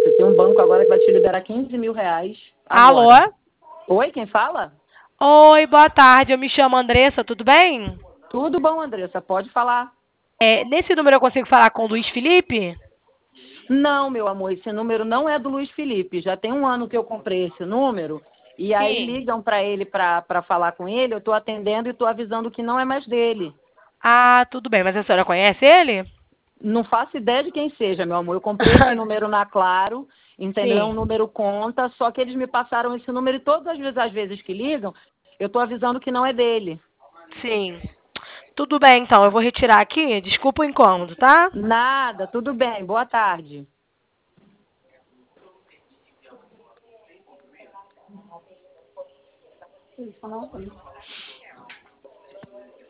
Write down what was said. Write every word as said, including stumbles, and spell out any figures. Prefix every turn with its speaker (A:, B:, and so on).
A: Você tem um banco agora que vai te liberar quinze mil reais
B: Alô?
A: agora. Oi, quem fala?
B: Oi, boa tarde. Eu me chamo Andressa, tudo bem?
A: Tudo bom, Andressa, pode falar.
B: É, nesse número eu consigo falar com o Luiz Felipe?
A: Não, meu amor, esse número não é do Luiz Felipe. Já tem um ano que eu comprei esse número. E aí
B: Sim.
A: ligam para ele para falar com ele. Eu estou atendendo e estou avisando que não é mais dele.
B: Ah, tudo bem. Mas a senhora conhece ele?
A: Não faço ideia de quem seja, meu amor. Eu comprei esse número na Claro, entendeu? É um
B: Sim.
A: número conta, só que eles me passaram esse número e todas as vezes, as vezes que ligam, eu estou avisando que não é dele.
B: Sim. Tudo bem, então. Eu vou retirar aqui. Desculpa o incômodo, tá?
A: Nada, tudo bem. Boa tarde.